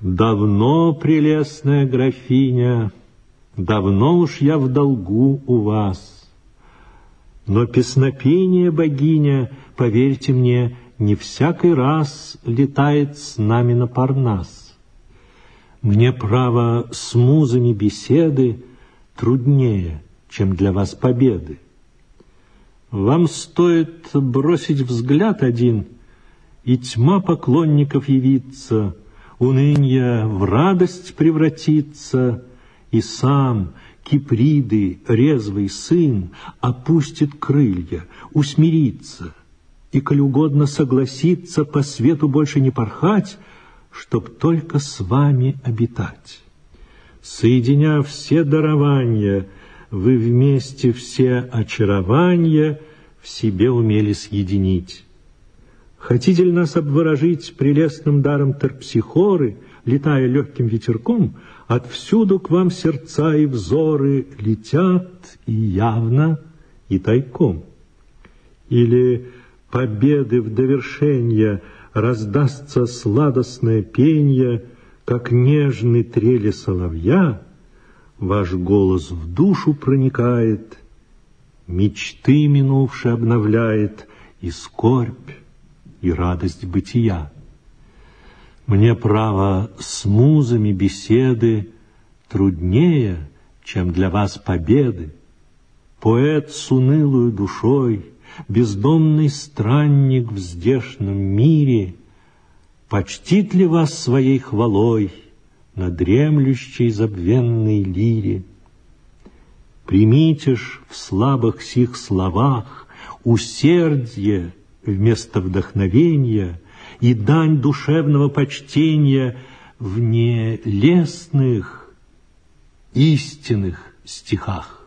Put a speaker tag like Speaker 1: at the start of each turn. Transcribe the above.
Speaker 1: Давно, прелестная графиня, давно уж я в долгу у вас. Но песнопение, богиня, поверьте мне, не всякий раз летает с нами на Парнас. Мне, право, с музами беседы труднее, чем для вас победы. Вам стоит бросить взгляд один, и тьма поклонников явится, унынье в радость превратится, и сам Киприды, резвый сын, опустит крылья, усмирится, и, коль угодно, согласится по свету больше не порхать, чтоб только с вами обитать. Соединя все дарования, вы вместе все очарования в себе умели съединить. Хотите ли нас обворожить прелестным даром Терпсихоры, летая легким ветерком, отвсюду к вам сердца и взоры летят и явно, и тайком? Или победы в довершенье раздастся сладостное пенье, как нежный трели соловья, ваш голос в душу проникает, мечты минувшие обновляет, и скорбь, и радость бытия. Мне, право, с музами беседы труднее, чем для вас победы. Поэт с унылою душой, бездомный странник в здешнем мире, почтит ли вас своей хвалой на дремлющей забвенной лире? Примите ж в слабых сих словах усердие вместо вдохновения и дань душевного почтения в нелестных, истинных стихах.